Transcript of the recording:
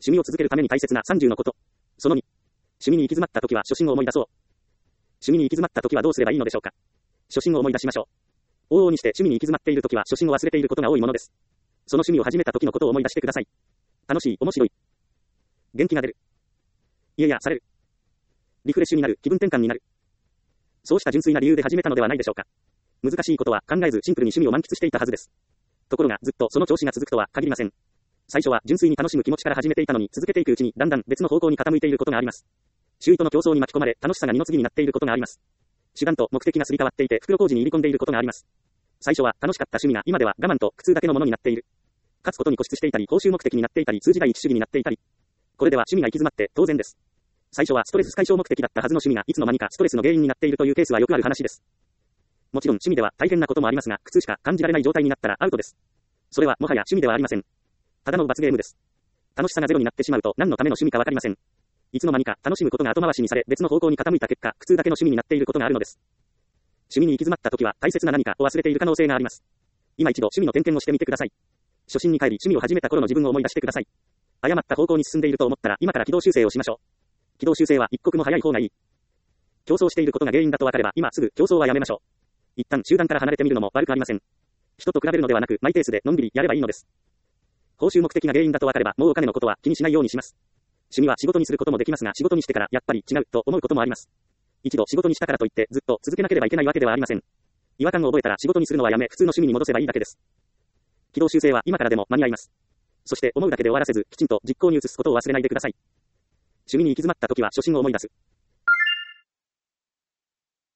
趣味を続けるために大切な30のこと。その2。趣味に行き詰まった時は初心を思い出そう。趣味に行き詰まった時はどうすればいいのでしょうか。初心を思い出しましょう。往々にして趣味に行き詰まっている時は初心を忘れていることが多いものです。その趣味を始めた時のことを思い出してください。楽しい、面白い。元気が出る。いやいや、される。リフレッシュになる、気分転換になる。そうした純粋な理由で始めたのではないでしょうか。難しいことは考えずシンプルに趣味を満喫していたはずです。ところがずっとその調子が続くとは限りません。最初は純粋に楽しむ気持ちから始めていたのに続けていくうちにだんだん別の方向に傾いていることがあります。周囲との競争に巻き込まれ楽しさが二の次になっていることがあります。手段と目的がすり替わっていて袋小路に入り込んでいることがあります。最初は楽しかった趣味が今では我慢と苦痛だけのものになっている。勝つことに固執していたり報酬目的になっていたり数字第一主義になっていたり。これでは趣味が行き詰まって当然です。最初はストレス解消目的だったはずの趣味がいつの間にかストレスの原因になっているというケースはよくある話です。もちろん趣味では大変なこともありますが苦痛しか感じられない状態になったらアウトです。それはもはや趣味ではありません。ただの罰ゲームです。楽しさがゼロになってしまうと何のための趣味かわかりません。いつの間にか楽しむことが後回しにされ別の方向に傾いた結果苦痛だけの趣味になっていることがあるのです。趣味に行き詰まった時は大切な何かを忘れている可能性があります。今一度趣味の点検をしてみてください。初心に帰り趣味を始めた頃の自分を思い出してください。誤った方向に進んでいると思ったら今から軌道修正をしましょう。軌道修正は一刻も早い方がいい。競争していることが原因だと分かれば今すぐ競争はやめましょう。一旦集団から離れてみるのも悪くありません。人と比べるのではなくマイペースでのんびりやればいいのです。報酬目的が原因だと分かればもうお金のことは気にしないようにします。趣味は仕事にすることもできますが仕事にしてからやっぱり違うと思うこともあります。一度仕事にしたからといってずっと続けなければいけないわけではありません。違和感を覚えたら仕事にするのはやめ普通の趣味に戻せばいいだけです。軌道修正は今からでも間に合います。そして思うだけで終わらせずきちんと実行に移すことを忘れないでください。趣味に行き詰まった時は初心を思い出す。